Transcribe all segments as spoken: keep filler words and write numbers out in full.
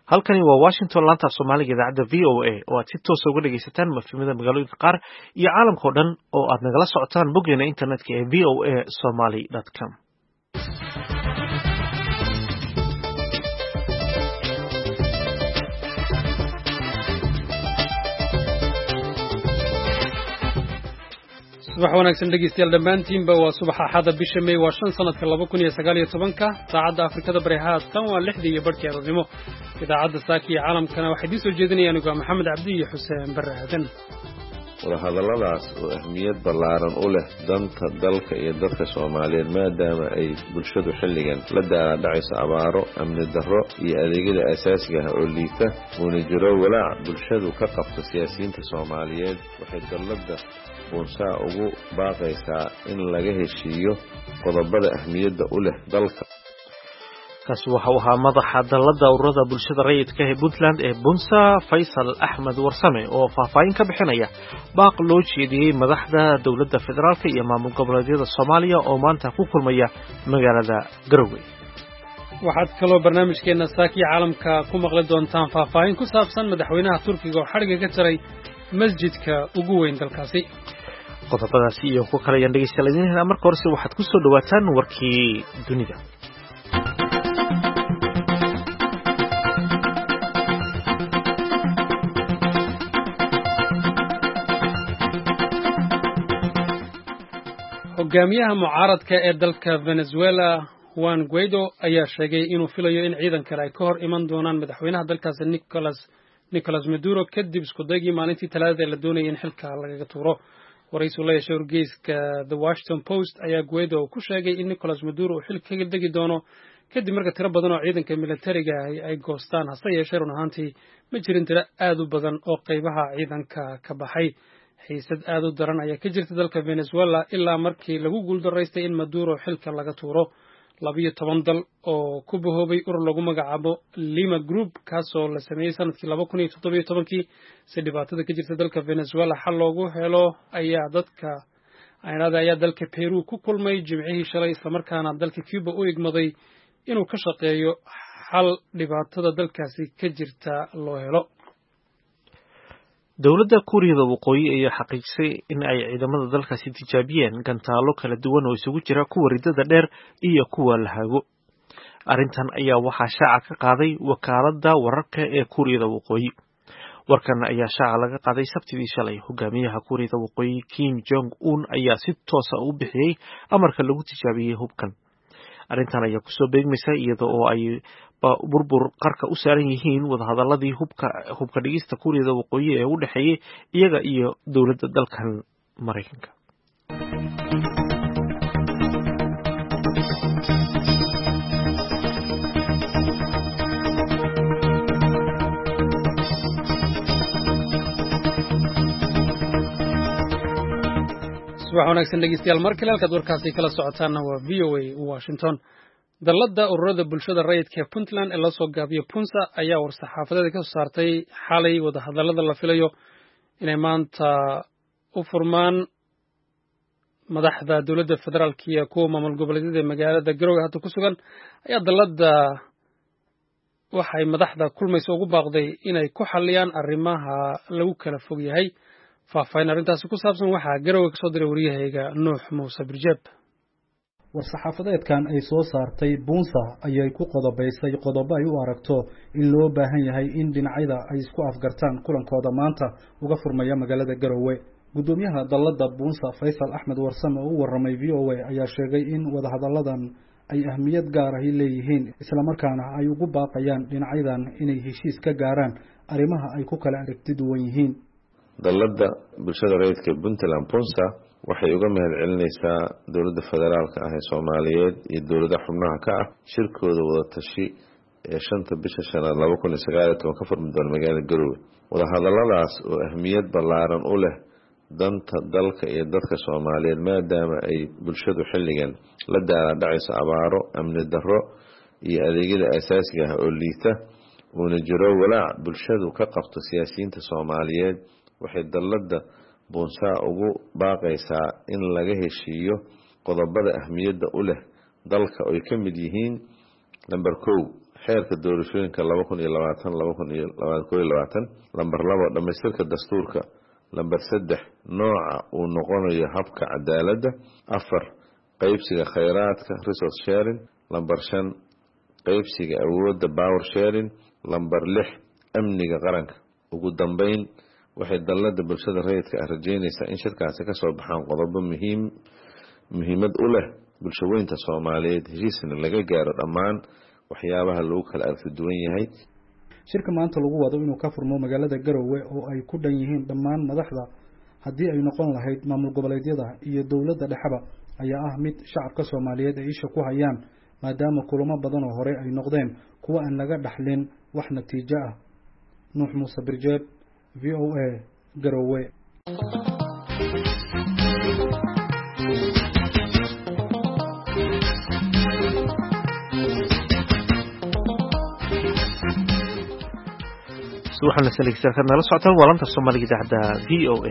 halkani waa Washington laanta Soomaaliga idaacada V O A oo aad si toos ah uga dhageysataan mafhimada magaalooyinka qaar iyo caalamka oo dhan oo aad nagala socotaan boggeena internetka ee v o a somali dot com. subax wanaagsan dhegeystayaal dhammaantiinba waa subax axada bisha May waa shan sanadka laba kun iyo sagaal iyo toban saacadda Afrikada Bari haatan waa lixdii iyo barkii aroornimo idaacadda saaki iyo caalamkana waxay idin soo jeedinayaan anigu Maxamed Cabdi iyo Xuseen Barre Aadan wadahadalladaas oo ahmiyad ballaaran u leh danta dalka iyo dadka Soomaaliyeed maadaama ay bulshadu xilligan la daaladhacayso abaaro amni darro iyo adeegyada aasaasiga ah oo liita uuna jiro walaac bulshadu ka qabto siyaasiyiinta Soomaaliyeed waxay dawladda bunsa ugu baaqaysaa in laga heshiiyo qodobada ahmiyadda u leh dalka kaas waxa uu ahaa madaxa dalladda ururada bulshada rayidka ee Puntland ee Bunsa Faysal Ahmed Warsame oo faahfaahin ka bixinaya baaq loo jeediyay madaxda dawladda federaalka iyo maamul goboleedyada Soomaaliya oo maanta ku kulmaya magaalada Garowe. waxaad kaloo barnaamijkeena saaki caalamka ku maqli doontaan faahfaahin ku saabsan madaxweynaha Turkiga oo xariga ka jaray masjidka ugu weyn dalkaasi. qodobadaasi iyo ku kale ayaan dhegeystayaal idin helaa marka hore waxaad ku soo dhawaataan warkii dunida. hogaamiyaha mucaaradka ee dalka Venezuela Juan Guaido ayaa sheegay inuu filayo in ciidan kale ay ka hor iman doonaan madaxweynaha dalkaasi Nicolas Nicolas Maduro kadib isku daygii maalintii talaadada la doonayay in xilka lagaga tuuro. waraysi la yeeshay wargeyska The Washington Post ayaa Guaido ku sheegay in Nicolas Maduro uu xilka kaga degi doono kadib marka tiro badan oo ciidanka militariga ay goostaan hase yeeshee run ahaantii ma jirin tiro aad u badan oo qaybaha ciidanka ka baxay. xiisad aad u daran ayaa ka jirta dalka Venezuela ilaa markii lagu guuldaraystay in Maduro xilka laga tuuro. labiyo toban dal oo ku bahoobay urur lagu magacaabo Lima Group kaasoo la sameeyay sanadkii laba kun iyo toddoba iyo toban si dhibaatada ka jirta dalka Venezuela xal loogu helo ayaa dadka aynada ayaa dalka Peru ku kulmay jimcihii shalay isla markaana dalka Cuba u igmaday inuu ka shaqeeyo xal dhibaatada dalkaasi ka jirta loo helo. dawladda Kuuriyada Waqooyi ayaa xaqiijisay in ay ciidamada dalkaasi tijaabiyeen gantaalo kala duwan oo isugu jira kuwa ridada dheer iyo kuwa la hago. arrintan ayaa waxaa shaaca ka qaaday wakaaladda wararka ee Kuuriyada Waqooyi. warkan ayaa shaaca laga qaaday Sabtidii shalay. hogaamiyaha Kuuriyada Waqooyi Kim Jong Un ayaa si toos ah u bixiyay amarka lagu tijaabiyay hubkan. arrintan ayaa ku soo beegmaysa iyadoo oo ay burbur qarka u saaran yihiin wadahadaladii hubka hubka dhigista Kuuriyada Waqooyi ee u dhaxeeyay iyaga iyo dawladda dalkan Mareykanka. subax wanaagsan dhegeystayaal mar kale halkaad warkaasi kala socotaana waa V O A Washington. dalladda ururada bulshada rayidka ee Puntland ee la soo gaabiyo Punsa ayaa war-saxaafadeed ka soo saartay xalay wadahadallada la filayo inay maanta u furmaan madaxda dawladda federaalka iyo kuwa maamul goboleedyada magaalada Garowe hadda ku sugan ayaa dalladda waxay madaxda kulmayso ugu baaqday inay ku xaliyaan arrimaha lagu kala fog yahay. faahfaahin arrintaasi ku saabsan waxaa Garowe ka soo diray wariyahayga Nuux Muuse Birjab. war-saxaafadeedkan ay soo saartay Punsa ayay ku qodobaysay qodobo ay u aragto in loo baahan yahay in dhinacyada ay isku afgartaan kulankooda maanta uga furmaya magaalada Garowe. gudoomiyaha dalladda Punsa Faysal Ahmed Warsame oo u warramay V O A ayaa sheegay in wadahadalladan ay ahmiyad gaar ah leeyihiin isla markaana ay ugu baaqayaan dhinacyadan inay heshiis ka gaaraan arrimaha ay ku kala aragti duwan yihiin. dalladda bulshada rayidka Puntland Punsa waxay uga mahad celinaysaa dawladda federaalka ah ee Soomaaliyeed iyo dawladda xubnaha ka ah shirkooda wada tashi ee shanta bisha shanaad laba kun iyo sagaal iyo toban ka furmi doona magaalada Garowe. wadahadalladaas oo ahmiyad ballaaran u leh danta dalka iyo dadka Soomaaliyeed maadaama ay bulshadu xilligan la daaladhacayso abaaro amni darro iyo adeegyada aasaasiga ah oo liita uuna jiro walaac bulshadu ka qabto siyaasiyiinta Soomaaliyeed waxay dalladda Bunsa ugu baaqaysaa in laga heshiiyo qodobada ahmiyadda u leh dalka oo ay ka mid yihiin number kow xeerka doorashooyinka laba kun iyo labaatan laba kun iyo labaatan lambar labo dhamaystirka dastuurka lambar saddex nooca uu noqonayo habka cadaaladda afar qaybsiga khayraadka resource sharing lambar shan qaybsiga awoodda power sharing lambar lix amniga qaranka ugu dambeyn waxay dallada bulshada rayidka ah rajeynaysaa in shirkaasi ka soo baxaan qodobo muhiim muhiimad u leh bulshaweynta Soomaaliyeed heshiisna laga gaaro dhammaan waxyaabaha lagu kala arki duwan yahay. shirka maanta lagu wado inuu ka furmo magaalada Garowe oo ay ku dhan yihiin dhammaan madaxda haddii ay noqon lahayd maamul goboleedyada iyo dawladda dhexba ayaa ah mid shacabka Soomaaliyeed ay isha ku hayaan maadaama kulamo badan oo hore ay noqdeen kuwa aan laga dhaxlin wax natiijo ah. Nuux Muuse Birjeeb V O A Garowe. waxaan saleegsan karnaa la socotaan walanta Soomaaliga idaacada V O A.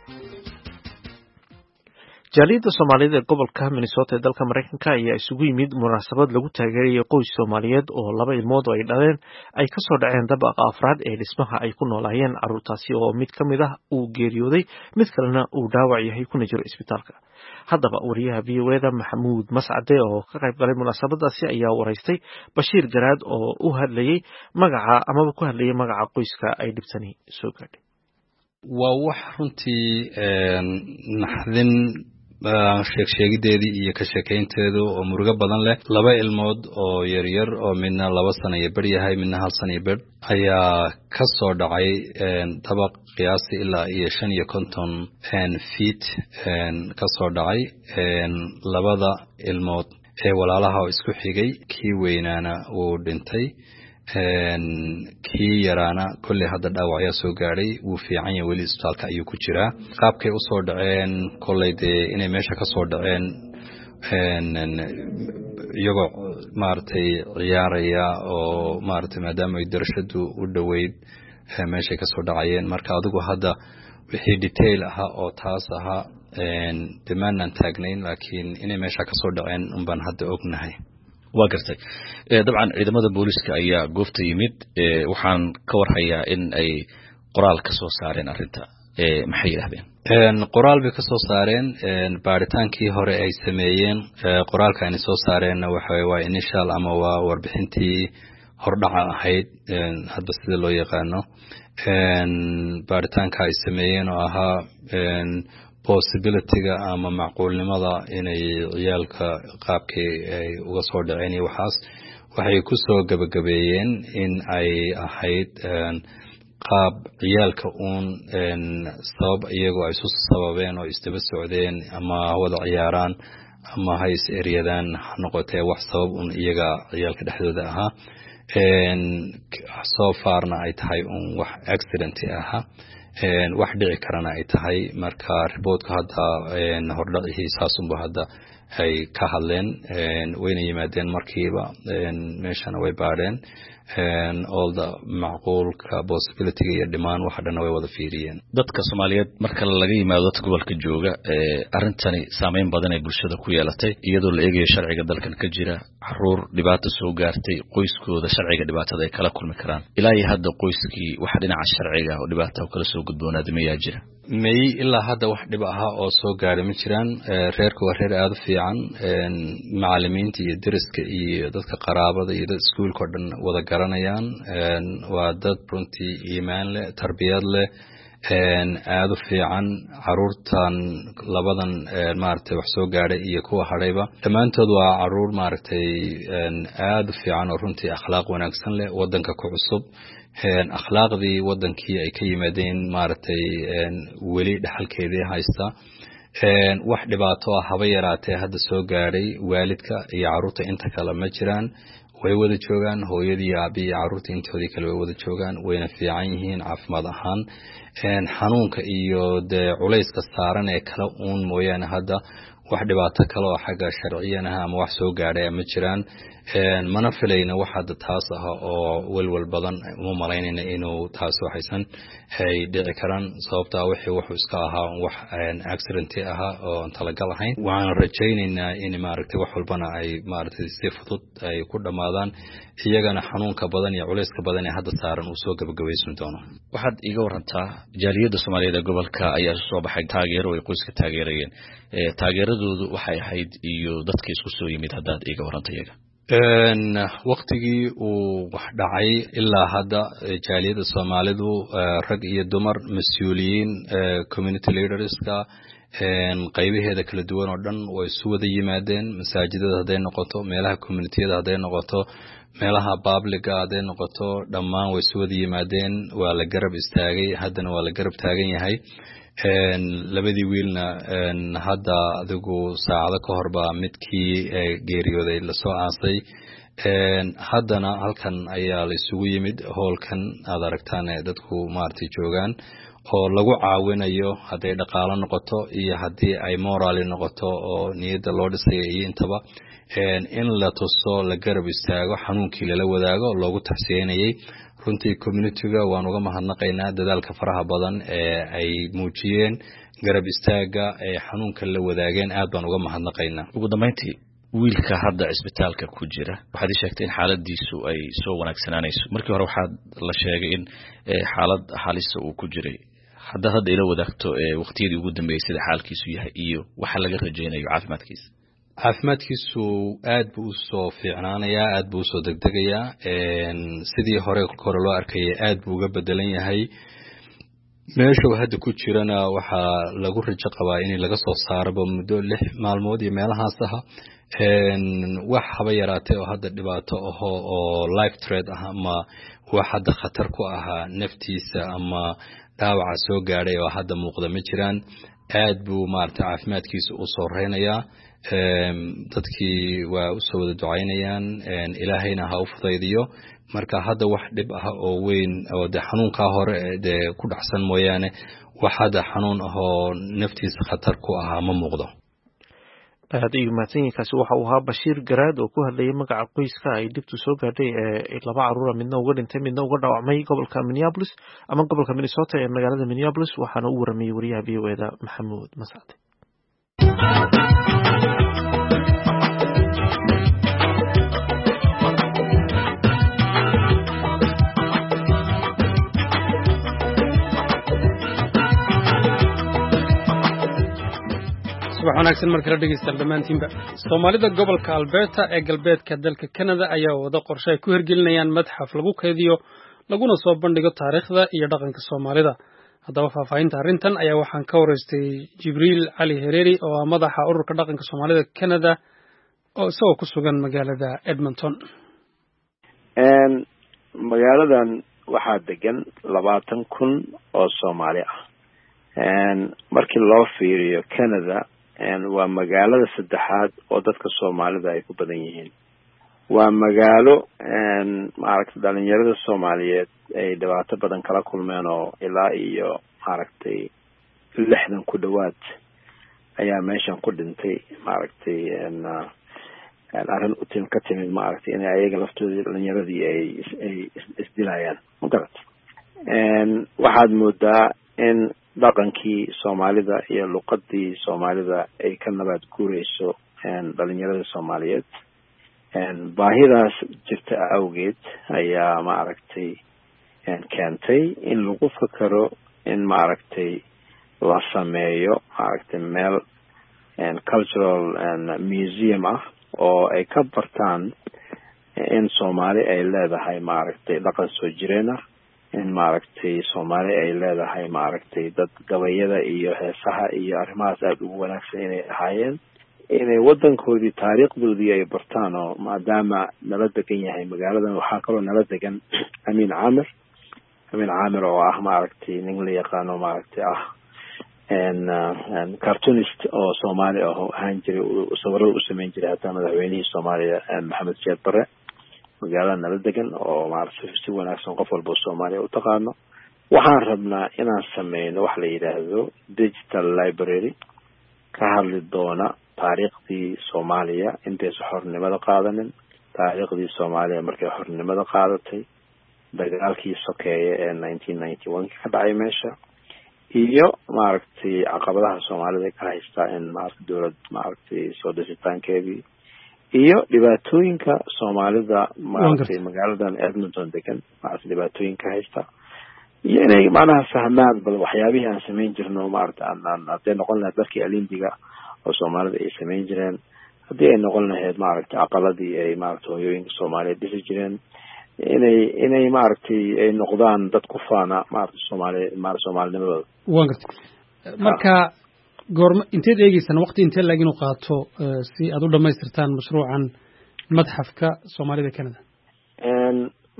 jaaliyadda Soomaaliyeed ee gobolka Minnesota ee dalka Mareykanka ayaa isugu yimid munaasabad lagu taageerayo qoys Soomaaliyeed oo laba ilmood oo ay dhaleen ay ka soo dhaceen dabaqa afraad ee dhismaha ay ku noolaayeen carruurtaasi oo mid ka mid ah uu geeriyooday mid kalena uu dhaawac yahay kuna jiro isbitaalka. haddaba wariyaha V O A da Maxamuud Mascade oo ka qayb galay munaasabadaasi ayaa waraystay Bashiir Garaad oo u hadlayay magaca amaba ku hadlayay magaca qoyska ay dhibtani soo gaadhay. waa wax runtii naxdin sheeg sheegideedii iyo ka sheekeynteedu oo murugo badan leh. laba ilmood oo yar yar oo midna laba sano iyo bar yahay midna hal sano iyo bar ayaa ka soo dhacay dabaq qiyaastii ilaa iyo shan iyo konton feet ka soo dhacay. labada ilmood ee walaalaha oo isku xigay kii weynaana uu dhintay kii yaraana kulli hadda dhaawac ayaa soo gaadhay wuu fiican yahay weli isbitaalka ayuu ku jiraa. qaabkay u soo dhaceen kolley dee inay meesha ka soo dhaceen iyagoo maaragtay ciyaaraya oo maaragtay maadaama ay darashadu u dhoweyd meeshay ka soo dhacayeen. marka adigu hadda wixii detail ahaa oo taas ahaa demaanaan taagnayn laakiin inay meesha ka soo dhaceen unbaan hadda ognahay. waa gartay dabcan ciidamada booliska ayaa goobta yimid waxaan ka warhayaa in ay qoraal ka soo saareen arrinta maxay yiraahdeen qoraal bay ka soo saareen baaritaankii hore ay sameeyeen qoraalka ay soo saareen waxa waa initial ama waa warbixintii hordhaca ahayd hadba sida loo yaqaano baaritaanka ay sameeyeen oo ahaa possibility-ga ama macquulnimada inay ciyaalka qaabkii ay uga soo dhaceen iyo waxaas waxay ku soo gabagabeeyeen in ay ahayd qaab ciyaalka uun sabab iyagoo ay isu sababeen oo isdaba socdeen ama wada ciyaaraan ama ha is eryadaan ha noqotee wax sabab uun iyaga ciyaalka dhexdooda ahaa so farna ay tahay uun wax accident ahaa wax dhici karana ay tahay. marka reportka hadda hordhacii saasunba hadda ay ka hadleen wayna yimaadeen markiiba meeshana way baadheen all the macquulka possibility iyo dhimaan waxa dhan way wada fiiriyeen. dadka Soomaaliyeed marka laga yimaado dadka gobolka jooga arintani saameyn badan ay bulshada ku yeelatay iyadoo la eegayo sharciga dalkan ka jira caruur dhibaato soo gaartay qoyskooda sharciga dhibaatada ay kala kulmi karaan. ilaa iyo hadda qoyskii waxa dhinaca sharciga oo dhibaato kala soo gudboonaaday ma jira may ilaa hadda wax dhib ah oo soo gaaray ma jiraan. reerku waa reer aad u fiican macallimiinta iyo deriska iyo dadka qaraabada iyo dadka iskuulka oo dhan wada garanayaan. waa dad runtii iimaan leh tarbiyad leh aad u fiican. caruurtan labadan maaragtay wax soo gaaray iyo kuwa hadhayba dhammaantood waa caruur maaragtay aad u fiican oo runtii akhlaaq wanaagsan leh wadanka ku cusub akhlaaqdii wadankii ay ka yimaadeen maaragtay weli dhaxalkeedii haysta. wax dhibaato ah haba yaraatee hadda soo gaaray waalidka iyo caruurta inta kale ma jiraan. way wada joogaan hooyadii iyo aabbii iyo caruurta intoodii kale way wada joogaan wayna fiican yihiin caafimaad ahaan. xanuunka iyo dee culayska saaran ee kala uun mooyaane hadda wax dhibaato kale oo xagga sharciyan ah ama wax soo gaadhay ma jiraan mana filayna wax hadda taas ah oo walwal badan uma malaynayna inuu taas waxaysan hay dhici karaan sababta wixii wuxuu iska ahaa wax accident ah oo aan talagal ahayn waxaan rajaynaynaa in maaragtay wax walbana ay maaragtay si fudud ay ku dhamaadaan iyagana xanuunka badan iyo culayska badan ee hadda saaran uu soo gabagabeysan doono waxaad iga warantaa jaaliyadda Soomaaliyeed ee gobolka ayaa soo baxay taageero ay qoyska taageerayeen ee taageeradoodu waxay ahayd iyo dadka isku soo yimid haddaad iga warantay iyaga een waqtigii uu wax dhacay ilaa hadda jaaliyadda Soomaalidu rag iyo dumar mas'uuliyiin community leaderska een qaybaheeda kala duwan oo dhan way soo wada yimaadeen masaajidada haday noqoto meelaha community-yada haday noqoto meelaha public ah haday noqoto dhammaan way soo wada yimaadeen waa la garab istaagay haddana waa la garab taagan yahay een labadii wiilna een hadda adigu saacado ka hor baa midkii geeriyooday la soo aasay een haddana halkan ayaa la isugu yimid hoolkan aad aragtaan dadku maartay joogaan oo lagu caawinayo haday dhaqaale noqoto iyo hadii ay moral noqoto oo niyada loo dhisay iyo intaba een in la tuso la garab istaago xanuunkii la wadaago loogu taxsiinayay runtii community-ga waan uga mahadnaqaynaa dadaalka faraha badan ee ay muujiyeen garab istaaga ee xanuunka la wadaageen aad baan uga mahadnaqaynaa ugu dambeyntii wiilka hadda isbitaalka ku jira waxaad sheegtay in xaaladiisu ay soo wanaagsanaaneeyso markii hore waxaad la sheegay in xaalad halis uu ku jiray hadda hadda ila wadaagto waqtiyadii ugu dambeysay sida xaalkiisu yahay iyo waxa laga rajaynayo caafimaadkiisa caafimaadkiisu aad buu soo fiicnaanayaa aad buu soo degdegayaa een sidii hore hore loo arkay aad buu uga bedelan yahay meesha uu hadda ku jirana waxa lagu rajo qabaa in laga soo saaro muddo lix maalmood iyo meelahaas ah een wax haba yaraatay oo hadda dhibaato ah oo life threat ah ama wax hadda khatar ku ah naftiisa ama dhaawac soo gaaray oo hadda muuqda ma jiraan aad buu maartay caafimaadkiisa u soo reynayaa een dadkii waa u soo wada ducaynayaan een ilaahayna ha u fudaydiyo marka hadda wax dhib ah oo weyn oo de xanuunka hore de ku dhaxsan mooyaane wax hadda xanuun ah oo naftiisa khatar ku ah ma muuqdo aad iyo maadsanyiinkaasi waxa uu ahaa Bashiir Garaad oo ku hadlayay magaca qoyska ay dibtu soo gaadhay ee laba caruur midna uga dhintay midna uga dhaawacmay gobolka Minneapolis ama gobolka Minnesota ee magaalada Minneapolis waxaana uu waramay wariyaha V O A-da Maxamuud Mascade subax wanaagsan markala dhegeystayaal dhammaantiinba Soomaalida gobolka Alberta ee galbeedka dalka Canada ayaa wada qorshe ay ku hirgelinayaan madxaf lagu kaydiyo laguna soo bandhigo taariikhda iyo dhaqanka Soomaalida haddaba faahfaahinta arrintan ayaa waxaan ka wareystay Jibriil Cali Hereeri oo ah madaxa ururka dhaqanka Soomaalida Canada oo isagoo ku sugan magaalada Edmonton een magaaladan waxaa degan labaatan kun oo Soomaali ah een markii loo fiiriyo Canada een waa magaalada saddexaad oo dadka Soomaalida ay ku badan yihiin waa magaalo een maaragtay dhalinyarada Soomaaliyeed ay dhibaato badan kala kulmeen oo ilaa iyo maaragtay lixdan ku dhawaad ayaa meeshan ku dhintay maaragtay een arrin u tin ka timid maaragtay in ayaga laftooda dhalinyaradii ay ay isdilayaan magarat een waxaad moodaa in dhaqankii Soomaalida iyo luqadii Soomaalida ay ka nabad guureyso een dhalinyarada Soomaaliyeed een baahidaas jirta awgeed ayaa maaragtay een keentay in lagu fakaro in maaragtay la sameeyo maaragtay meel een cultural and museum ah oo ay ka bartaan in Soomaali ay leedahay maaragtay dhaqan soo jireen ah in maaragtay Soomaali ay leedahay maaragtay dad gabayada iyo heesaha iyo arrimahaas aad ugu wanaagsan inay ahaayeen inay wadankoodii taariikhdoodii ay bartaan oo maadaama nala degan yahay magaaladan waxaa kaloo nala degan Amiin Caamir Amiin Caamir oo ah maaragtay nin la yaqaano maaragtay ah een cartoonist oo Soomaali ah oo ahaan jiray sawirro u sameyn jiray hataa madaxweynihii Soomaaliya Maxamed Siyaad Barre magaalada nala degan oo maaragtay si wanaagsan qof walba Soomaaliya u taqaano waxaan rabnaa inaan sameeyno wax la yiraahdo digital library ka hadli doona taariikhdii Soomaaliya intaysan xornimada qaadanin taariikhdii Soomaaliya markay xornimada qaadatay dagaalkii sokeeye ee nineteen ninety-one ka dhacay meesha iyo maaragtay caqabadaha Soomaalida ka haysta in maaragtay dawlad maaragtay soo dhisitaankeedii iyo dhibaatooyinka Soomaalida maaragtay magaaladan Edmonton degan maaragtay dhibaatooyinka haysta iyo inay macnaha fahmaan bal waxyaabihii aan samayn jirno maaragtay aan hadday noqon lahayd dadkii alindiga oo Soomaalida ay samayn jireen haddii ay noqon lahayd maaragtay caqaladii ay maaragtay hooyooyinka Soomaaliyeed dhisi jireen inay inay maaragtay ay noqdaan dad ku faana maaragtay Soomaali maar Soomaalinimadooda waan gartay marka goorma inteed eegaysan waqti intee laga inuu qaato si aad u dhamaystirtaan mashruucan madxafka Soomaalida Canada een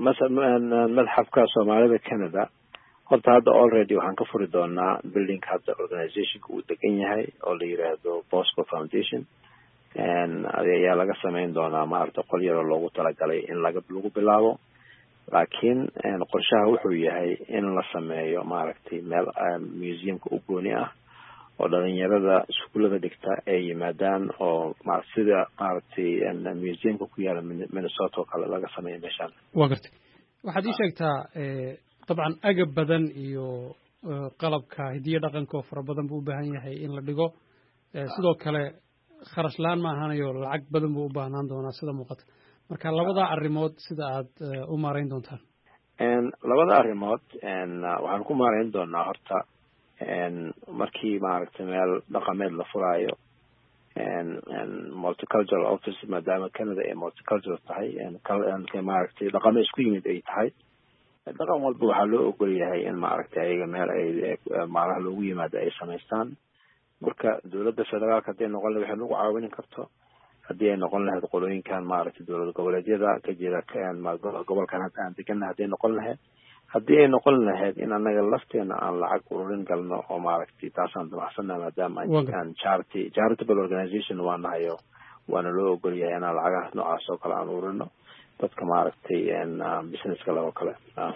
madxafka Soomaalida Canada horta hadda already waxaan ka furi doonaa building hadda organizationka uu degan yahay oo la yiraahdo Bosco Foundation een ayaa laga sameyn doonaa maaragtay qol yar oo loogu talagalay in laga lagu bilaabo laakiin een qorshaha wuxuu yahay in la sameeyo maaragtay meel museumka u gooni ah oo dhalinyarada iskuulada dhigta ay yimaadaan oo sida maaragtay museumka ku yaala Minnesota oo kale laga sameeyo meeshaan waa gartay waxaad ii sheegtaa طبعا أجب بدن iyo qalabka hidiyo dhaqanka fara badan buu u baahan yahay in la dhigo sidoo kale kharash laan ma ahanayo lacag badan buu u baahnaan doonaa sida muuqata marka labada arimood sida aad u maareyn doontaan een labada arimood een waxaan ku maareyn doonaa horta een markii maaragtay meel dhaqameed la furaayo een een multicultural office maadaama Canada ay multicultural tahay een kale maaragtay dhaqamo isku yimid ay tahay dhaqan walba waxaa loo ogol yahay in maaragtay ayaga meel ay maalaha loogu yimaado ay samaystaan marka dawladda federaalka hadday noqon lahayd waxay nagu caawin karto haddii ay noqon lahayd qolooyinkan maaragtay dawlad goboleedyada ka jira gobolkan hadda aan deganna hadday noqon lahayd haddii ay noqon lahayd in annaga lafteena aan lacag ururin galno oo maaragtay taasaan damacsanaa maadaama aan charity charitable organization waa nahayo waana loo ogol yahay inaan lacagahaas noocaas oo kale aan ururino dadka maaragtay een businesska laga kale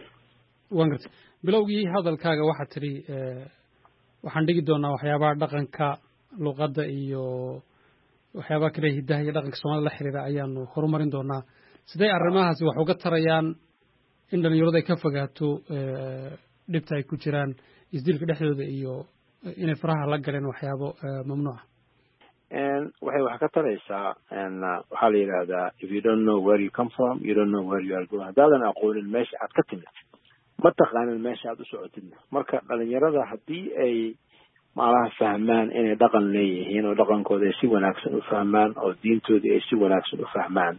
waan gartay bilowgii hadalkaaga waxa tiri waxaan dhigi doonaa waxyaabaha dhaqanka luqadda iyo waxyaabaha kale hidaha iyo dhaqanka Soomaalida la xiriira ayaanu horumarin doonaa sidee arrimahaasi wax uga tarayaan in dhalinyaradu ay ka fogaato dhibta ay ku jiraan isdilka dhexdooda iyo inay faraha la galeen waxyaabo mamnuuc and waxay wax ka taraysaa and waxaa la yiraahdaa if you don't know where you come from you don't know where you are going hadaadan aqoonin meesha aad ka timid ma taqaanin meesha aad u socotid marka dhalinyarada haddii ay maalaha fahmaan inay dhaqan leeyihiin oo dhaqankooda ay si wanaagsan u fahmaan oo diintooda ay si wanaagsan u fahmaan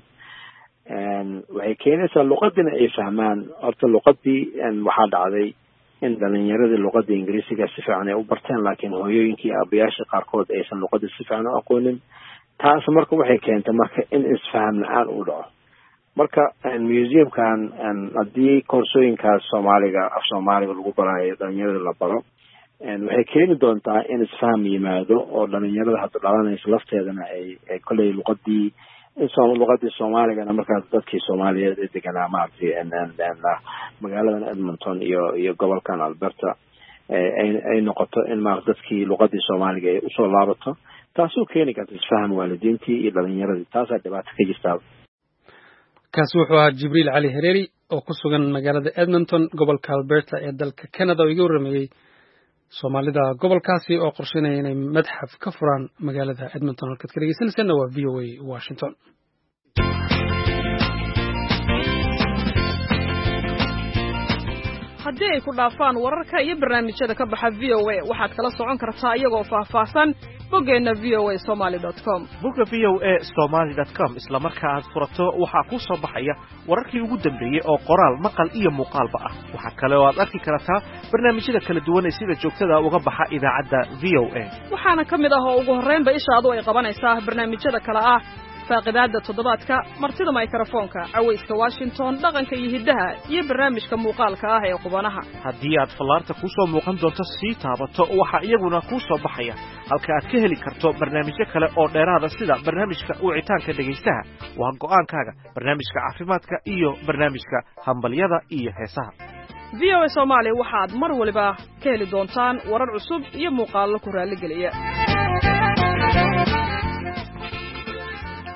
and waxay keenaysaa luqadina ay fahmaan horta luqadii waxaa dhacday in dhalinyaradii luqadda Ingiriisiga si fiican ay u barteen laakiin hooyooyinkii aabayaasha qaarkood aysan luqadda si fiican u aqoonin taas marka waxay keentay marka in isfaham la'aan uu dhaco marka museumkan haddii koorsooyinkaas Soomaaliga af Soomaaliga lagu barayo dhalinyarada la baro waxay keeni doontaa in isfaham yimaado oo dhalinyarada hadda dhalanaysa lafteedana ay ay kolay luqadii in luqadii Soomaaligana markaas dadkii Soomaaliyeed ee deganaa maartay magaaladan Edmonton iyo iyo gobolkan Alberta ay ay noqoto in maartay dadkii luqadii Soomaaliga ay u soo laabato taasoo keeni karta isfaham waalidiintii iyo dhalinyaradii taas ay dhibaato ka jirtaa kaas wuxuu ahaa Jibriil Cali Hereeri oo ku sugan magaalada Edmonton gobolka Alberta ee dalka Canada oo iga waramayay Soomaalida gobolkaasi oo qorsheynaya inay madxaf ka furaan magaalada Edmonton halkaad ka dhageysanaysaana waa V O A Washington haddii ay ku dhaafaan wararka iyo barnaamijyada ka baxa V O A waxaad kala socon kartaa iyagoo faahfaahsan boggeena v o a somali dot com bogga v o a somali dot com isla marka aad furato waxaa ku soo baxaya wararkii ugu dambeeyay oo qoraal maqal iyo muuqaalba ah waxa kale oo aad arki kartaa barnaamijyada kala duwan ee sida joogtada uga baxa idaacadda V O A waxaana ka mid ah oo ugu horreynba ishaadu ay qabanaysaa barnaamijyada kale ah faaqidaada toddobaadka martida mikrofoonka cawayska Washington dhaqanka iyo hidaha iyo barnaamijka muuqaalka ah ee qubanaha haddii aad falaarta ku soo muuqan doonto si taabato waxa iyaguna ku soo baxaya halka aad ka heli karto barnaamijyo kale oo dheeraada sida barnaamijka wicitaanka dhageystaha waa go'aankaaga barnaamijka caafimaadka iyo barnaamijka hambalyada iyo heesaha V O A Somali waxaad mar waliba ka heli doontaan warar cusub iyo muuqaallo ku raali geliya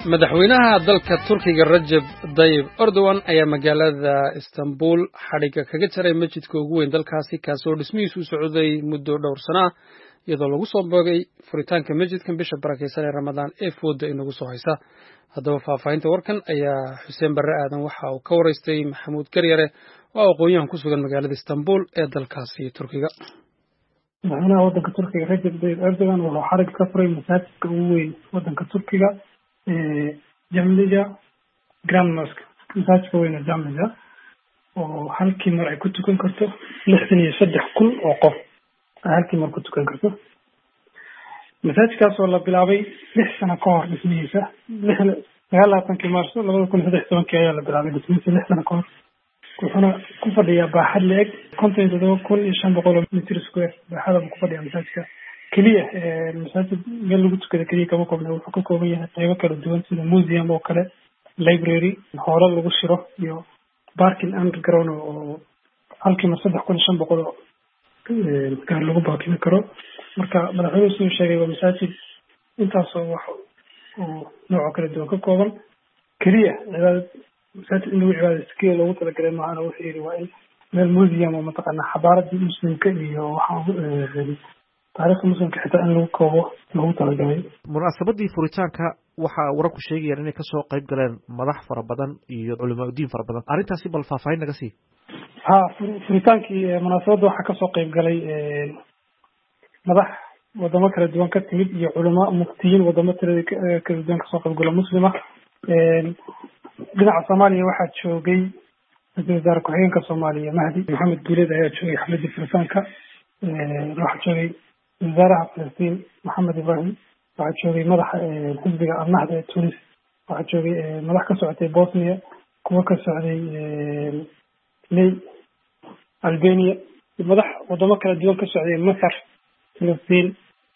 madaxweynaha dalka Turkiga Rajab Tayyip Erdogan ayaa magaalada Istanbul xadhiga kaga jaray masjidka ugu weyn dalkaasi kaasoo dhismihiisu socday muddo dhowr sano ah iyadoo lagu soo boogay furitaanka masjidkan bisha barakeysan ee Ramadaan ee fooda inagu soo haysa haddaba faahfaahinta warkan ayaa Xuseen Barre Aadan waxa uu ka wareystay Maxamuud Garyare oo aqoon-yahan ku sugan magaalada Istanbul ee dalkaasi Turkiga madaxweynaha waddanka Turkiga Rajab Tayyip Erdogan wuxuu xarig ka furay masaajidka ugu weyn waddanka Turkiga Jamliya Grand Mosque masaajidka weyn ee Jamliya oo halkii mar ay ku tukan karto lixdan iyo saddex kun oo qof halkii mar ku tukan karto masaajidkaas oo la bilaabay lix sano ka hor dhismihiisa sagaal iyo labaatankii maarso labada kun iyo saddex iyo tobankii ayaa la bilaabay dhismihiisa lix sano ka hor wuxuuna ku fadhiyaa baaxad leeg konton iyo toddoba kun iyo shan boqol oo mitir square baaxada buu ku fadhiyaa masaajidka keliya masaajid meel lagu tukada keliya kama koobna wuxuu ka kooban yahay qaybo kala duwan sida museum oo kale library hoolo lagu shiro iyo parking underground oo halkii mar saddex kun iyo shan boqol oo gaar lagu baakin karo marka madaxweynuhu soo sheegay waa masaajid intaasoo wax oo nooc kala duwan ka kooban keliya cibaadad masaajid in lagu cibaadaysto keliya loogu talagalay maahana wuxuu yidhi waa in meel museum oo mataqaanaa xabaaradii muslimka iyo waxaa taariikhda muslimka xitaa in lagu koobo loogu talagalay munaasabadii furitaanka waxaa wararku sheegayaan inay kasoo qayb galeen madax fara badan iyo culamaa udiin fara badan arrintaasi bal faahfaahin naga sii ha furitaankii munaasabadda waxaa kasoo qayb galay madax wadamo kala duwan ka timid iyo culamaa muftiyiin wadamo tirada kala duwan kasoo qayb gala muslima dhinaca soomaaliya waxaa joogay ra-iisul wasaare ku-xigeenka soomaaliya mahdi maxamed guuleed ayaa joogay xafladii furitaanka waxaa joogay wasaaraha Falastiin Maxamed Ibrahim waxaa joogay madaxa xisbiga Al-Nahda ee Tunis waxaa joogay madax ka socotay Bosnia kuwa ka socday Ley Albania madax wadamo kala duwan ka socday Masar Falastiin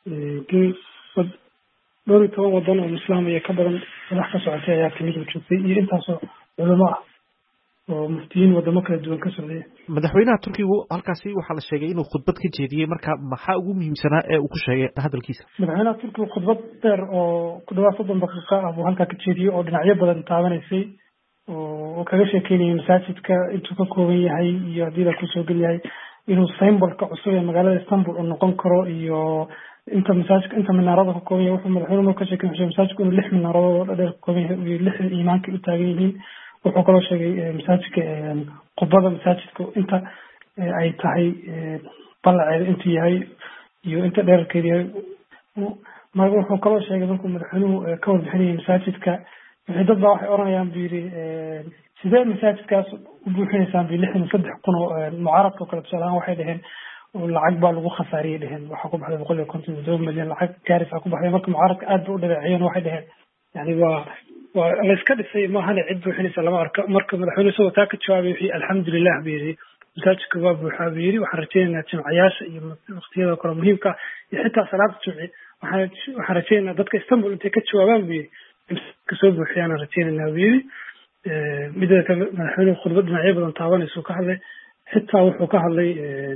dhowr iyo toban wadan oo muslimiin iyo ka badan madax ka socotay ayaa kamid u joogtay iyo intaasoo culamo ah oo muftiyiin wadamo kala duwan ka socday madaxweynaha Turkigu halkaasi waxaa la sheegay inuu khudbad ka jeediyay marka maxaa ugu muhiimsanaa ee uu ku sheegay hadalkiisa madaxweynaha Turkigu khudbad dheer oo ku dhawaad soddon daqiiqo ah buu halkaa ka jeediyay oo dhinacyo badan taabanaysay oo kaga sheekeynayay masaajidka intuu ka kooban yahay iyo haddii la kusoo gel yahay inuu symbolka cusub ee magaalada Istanbul uu noqon karo iyo inta masaajidka inta minaarada ka kooban yahay wuxuu madaxweynuhu ka sheekeeyay masaajidku inuu lix minaaradood oo dheer ka kooban yahay iyo lix iimaanka u taagan yihiin wuxuu kaloo sheegay masaajidka qubada masaajidka inta ay tahay balaceeda intuu yahay iyo inta dheerkeeda yahay wuxuu kaloo sheegay markuu madaxweynuhu ka warbixinayay masaajidka wixii dad baa waxay oranayaan buu yidhi sidee masaajidkaas u buuxinaysaan bi lixdan iyo saddex kun oo mucaaradka oo kale tusaale ahaan waxay dhaheen lacag baa lagu khasaariyay dheheen waxaa ku baxday boqol iyo konton iyo todoba milyan lacag gaaris aa ku baxday marka mucaaradka aad ba u dhabeeciyeen waxay dhaheen yani waa waa la iska dhisay maahane cid buuxinaysa lama arko marka madaxweynuhu isagoo taa ka jawaabay wixii alxamdulilah buu yidhi masaajidka waa buuxaa buu yidhi waxaan rajaynaynaa jimcayaasha iyo waqtiyada kale muhiimka iyo xitaa salaada jumci waxaan waxaan rajaynaynaa dadka Istanbul intay ka jawaabaan buu yidhi ka soo buuxiyaan rajaynaynaa buu yidhi midda kale madaxweynuhu khudbad dhinacyo badan taabanaysa ka hadlay xitaa wuxuu ka hadlay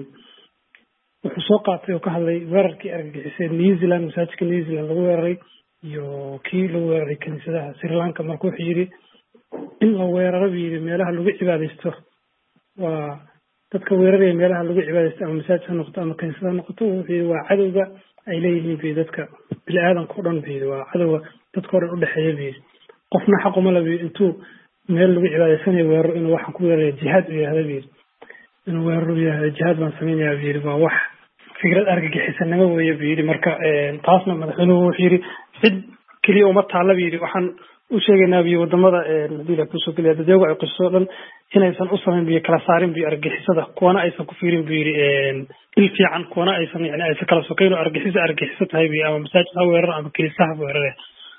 wuxuu soo qaatay oo ka hadlay weerarkii argagixisay New Zealand masaajidka New Zealand lagu weeraray iyo kii lagu weeraray kaniisadaha Sri Lanka markuu wuxuu yidhi in la weeraro buu yidhi meelaha lagu cibaadaysto waa dadka weeraraya meelaha lagu cibaadaysto ama masaajid ha noqoto ama kaniisad ha noqoto wuxuu yidhi waa cadowga ay leeyihiin buu dadka bini-aadanka o dhan buu yidhi waa cadowga dadka o dhan udhexeeya buu yidhi qofna xaquma la buu yidhi intuu meel lagu cibaadaysanayo weeraro inuu waxaan ku weeraraya jihaad u yahda buu yidhi inuu weeraro u yahda jihaad baan samaynayaa buu yidhi waa wax fikrad argagixisanimo weeye buu yidhi marka taasna madaxweynuhu wuxuu yidhi cid keliya uma taalla buu yidhi waxaan u sheegaynaa biyo wadamada haddii la kusoo geliya dadyagu ay qisoo dhan inaysan u samayn biyo kala saarin biyo argixisada kuwana aysan ku fiirin buu yidhi il fiican kuwana aysan yani aysan kala sokayn oo argixisa argixiso tahay biyo ama masaajid ha weerar ama kilisaha weerare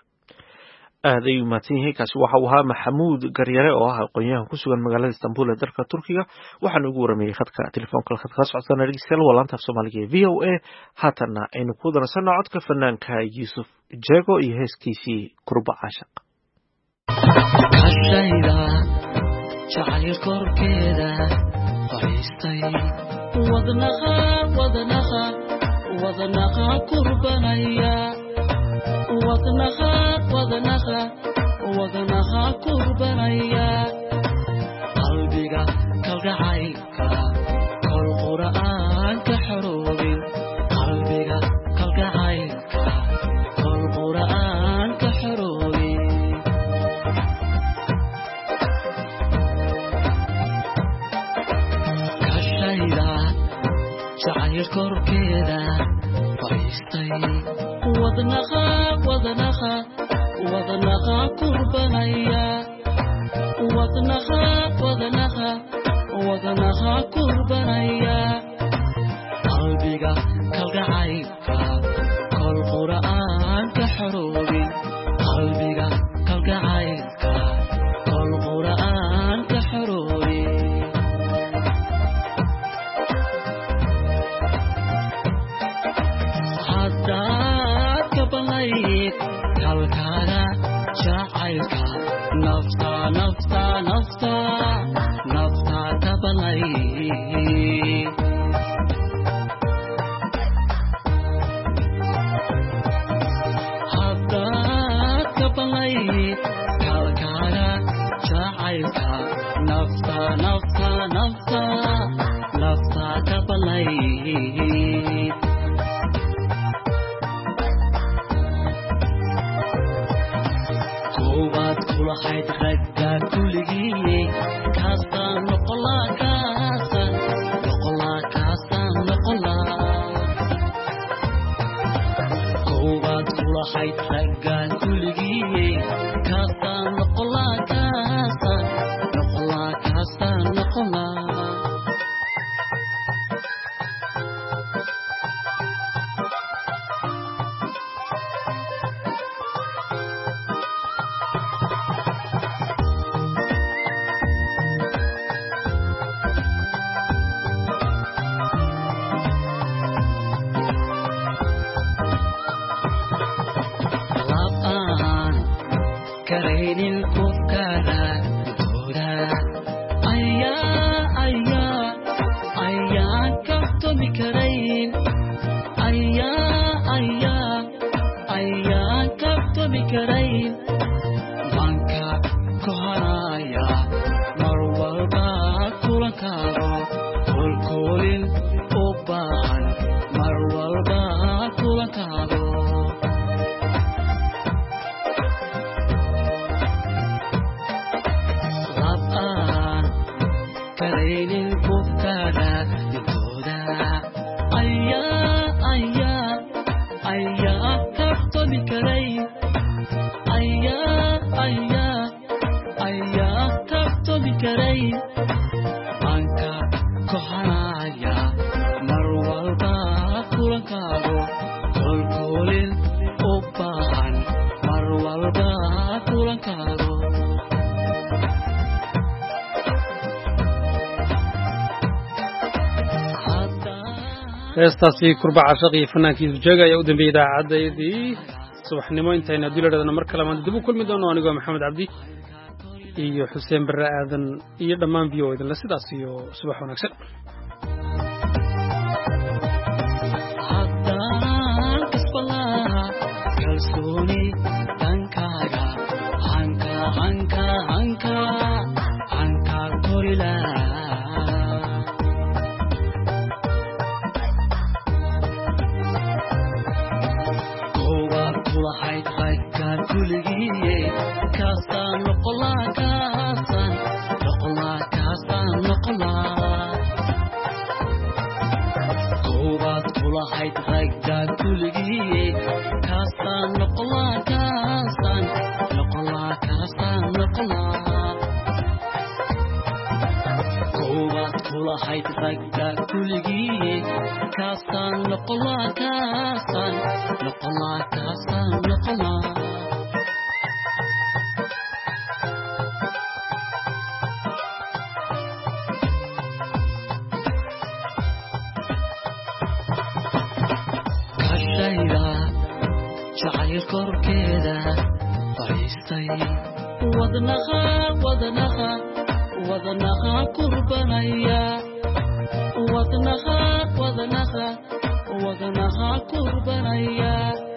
aad ayuu mahadsan yahay kaasi waxa uu ahaa Maxamuud Garyare oo ah aqoon-yahan ku sugan magaalada Istanbul ee dalka Turkiga waxaana ugu waramayay khadka telefoonka khadka socodka dhageystayaal walaanta Soomaaliga ee V O A haatana aynu ku darasano codka fanaanka Yusuf Jego iyo heeskiisii Kurba Caashaq Ashayda jacayl korkeeda fariistay wadnaha wadnaha wadnaha kurbanaya wadnaha wadnaha wadnaha kurbanaya qalbiga kalgacaylka kol qur'aanka xoroobin qalbiga kalgacaylka kol qur'aanka xoroobin kashayda jacayl korkeeda fadhiistay wadnaha wadnaha wadnaha kurbanaya wadnaha wadnaha wadnaha kurbanaya qalbiga kalgacaylka kol qur'aanka xoroobin qalbiga kalgacaylka kol qur'aanka xoroobin haddaad ka balayd kalkaaga jacaylka nafta nafta nafta nafta ka balayd haddaad ka balayd kalkaaga jacaylka nafta nafta nafta nafta ka balayd koowaad kulahayd ragga kuligii kaasaan noqolaa kaasaan noqolaa kaasaan noqolaa koowaad kulahayd ragga kuligii kaasaan noqolaa kaasaan noqolaa kaasaan noqolaa karaynin kufkara dooda ayaa ayaa ayaan kabtomi karayn ayaa ayaa ayaan kabtomi karayn manka kohanaya mar walba kulankaago kolkoolin u baahan mar walba kulankaago karaynin kufkara dooda ayaa ayaa ayaa kabtomi karayn ayaa ayaa ayaa kabtomi karayn manka kohanaya mar walba kulankaago kolkoolin u baahan mar walba kulankaago heestaasi kurba cashaq iyo fanaankii dujaga ayaa u dambeeyey idaacaddayadii subaxnimo intayna duladhadana mar kale maanta dib u kulmi doono anigoo maxamed cabdi iyo xuseen barre aadan iyo dhammaan v o idinle sidaas iyo subax wanaagsan haddaan kasbalaha kalsooni dhankaaga hanka hanka hanka hanka korilaa kulahayd ragga kuligii kaasaan noqolaa kaasaan noqolaa kaasaan noqolaa koowaad kulahayd ragga kuligii kaasaan noqolaa kaasaan noqolaa kaasaan noqolaa koowaad kulahayd ragga kuligii kaasaan noqolaa kaasaan noqolaa kaasaan noqolaa kashayda jacayl korkeeda fadhiistay wadnaha wadnaha wadnaha kurbanaya wadnaha wadnaha wadnaha kurbanaya